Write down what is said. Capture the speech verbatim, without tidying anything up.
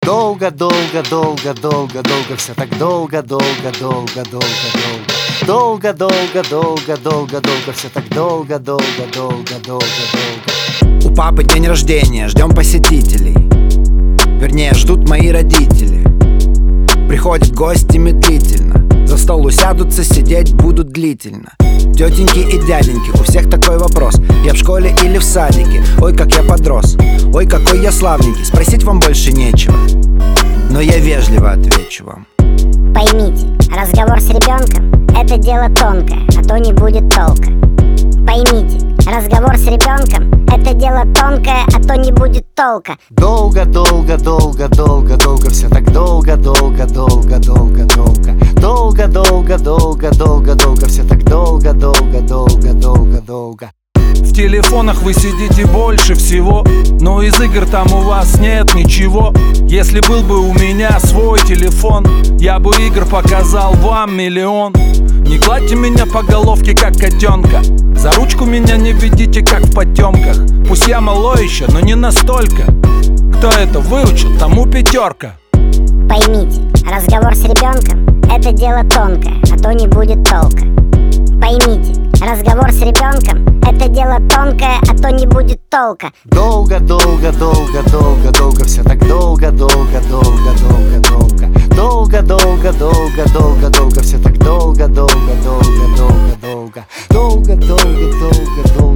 Долго, долго, долго, долго, долго, все так долго, долго, долго, долго, долго. Долго, долго, долго, долго, долго, все так долго, долго, долго, долго, долго. У папы день рождения, ждем посетителей. Вернее, ждут мои родители. Приходят гости медлительно, за стол усядутся, сидеть будут длительно. Тетеньки и дяденьки, у всех такой вопрос: я в школе или в садике? Ой, как я подрос, ой, какой я славненький. Спросить вам больше нечего, но я вежливо отвечу вам. Поймите, разговор с ребенком — это дело тонкое, а то не будет толка. Поймите, разговор с ребенком — это дело тонкое, а то не будет толка. Долго, долго, долго, долго, долго, все так долго, долго, долго, долго, долго. Долго, долго, долго, долго, долго, все так долго, долго, долго, долго, долго. В телефонах вы сидите больше всего, но из игр там у вас нет ничего. Если был бы у меня свой телефон, я бы игр показал вам миллион. Не гладьте меня по головке, как котенка, за ручку меня не ведите, как в потемках. Пусть я малой еще, но не настолько. Кто это выучил, тому пятерка. Поймите, разговор с ребенком — это дело тонкое, а то не будет толка. Поймите, разговор с ребенком — это дело тонкое, а то не будет толка. Долго, долго, долго, долго, долго, все так долго, долго, долго, долго, долго. Долго, долго, долго, долго, долго, все так долго, долго, долго, долго, долго. Долго, долго, долго, долго.